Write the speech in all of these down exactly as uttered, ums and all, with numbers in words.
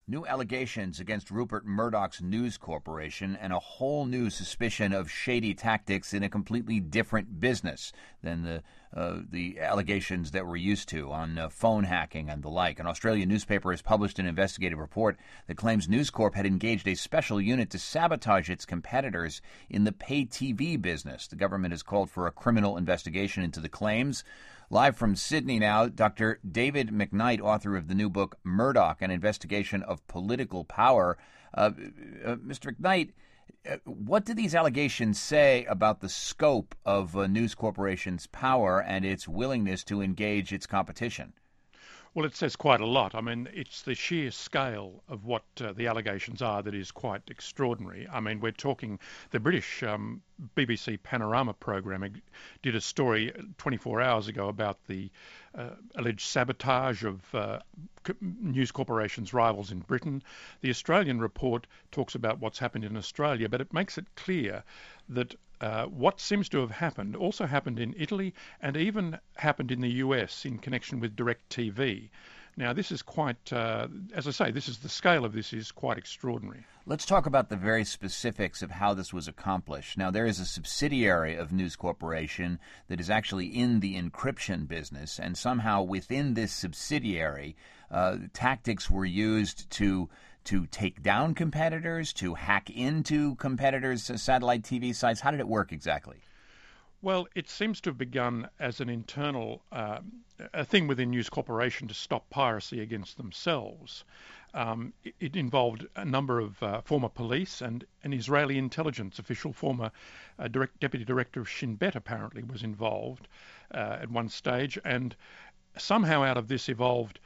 New allegations against Rupert Murdoch's News Corporation and a whole new suspicion of shady tactics in a completely different business than the uh, the allegations that we're used to on uh, phone hacking and the like. An Australian newspaper has published an investigative report that claims News Corp had engaged a special unit to sabotage its competitors in the pay T V business. The government has called for a criminal investigation into the claims. Live from Sydney now, Doctor David McKnight, author of the new book, Murdoch, An Investigation of Political Power. Uh, uh, Mister McKnight, uh, what do these allegations say about the scope of uh, News Corporation's power and its willingness to engage its competition? Well, it says quite a lot. I mean, it's the sheer scale of what uh, the allegations are that is quite extraordinary. I mean, we're talking the British um, B B C Panorama program did a story twenty-four hours ago about the uh, alleged sabotage of uh, News Corporation's rivals in Britain. The Australian report talks about what's happened in Australia, but it makes it clear that uh, what seems to have happened also happened in Italy and even happened in the U S in connection with DirecTV. Now, this is quite, uh, as I say, this is the scale of this is quite extraordinary. Let's talk about the very specifics of how this was accomplished. Now, there is a subsidiary of News Corporation that is actually in the encryption business, and somehow within this subsidiary, uh, tactics were used to to take down competitors, to hack into competitors' satellite T V sites. How did it work exactly? Well, it seems to have begun as an internal uh, a thing within News Corporation to stop piracy against themselves. Um, it, it involved a number of uh, former police and an Israeli intelligence official, former uh, direct, deputy director of Shin Bet apparently was involved uh, at one stage, and somehow out of this evolved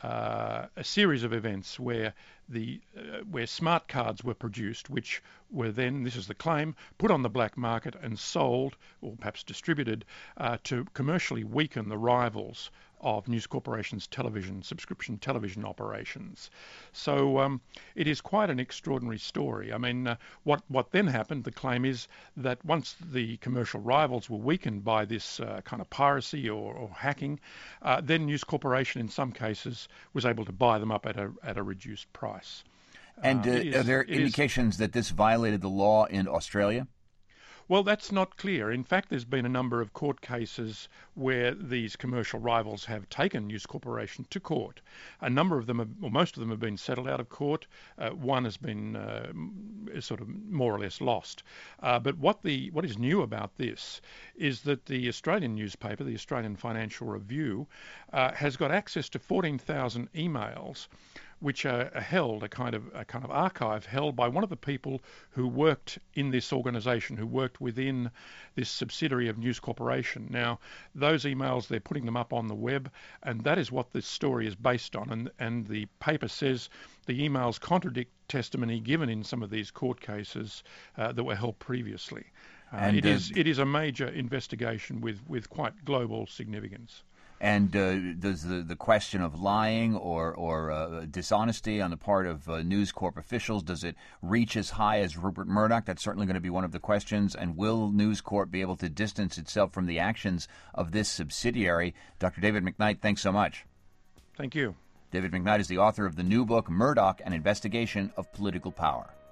Uh, a series of events where the uh, where smart cards were produced, which were then, this is the claim, put on the black market and sold, or perhaps distributed, uh, to commercially weaken the rivals of News Corporation's television, subscription television operations. So um, it is quite an extraordinary story. I mean, uh, what, what then happened, the claim is that once the commercial rivals were weakened by this uh, kind of piracy or, or hacking, uh, then News Corporation in some cases was able to buy them up at a, at a reduced price. And uh, uh, is, are there indications is, that this violated the law in Australia? Well, that's not clear. In fact, there's been a number of court cases where these commercial rivals have taken News Corporation to court. A number of them, have, or most of them, have been settled out of court. Uh, one has been uh, sort of more or less lost. Uh, but what the what is new about this is that the Australian newspaper, the Australian Financial Review, uh, has got access to fourteen thousand emails, which are held, a kind of a kind of archive held by one of the people who worked in this organisation, who worked within this subsidiary of News Corporation. Now, those emails, they're putting them up on the web, and that is what this story is based on. And, and the paper says the emails contradict testimony given in some of these court cases uh, that were held previously. Uh, and, it uh, is it is a major investigation with, with quite global significance. And uh, does the, the question of lying or, or uh, dishonesty on the part of uh, News Corp officials, does it reach as high as Rupert Murdoch? That's certainly going to be one of the questions. And will News Corp be able to distance itself from the actions of this subsidiary? Doctor David McKnight, thanks so much. Thank you. David McKnight is the author of the new book, Murdoch, An Investigation of Political Power.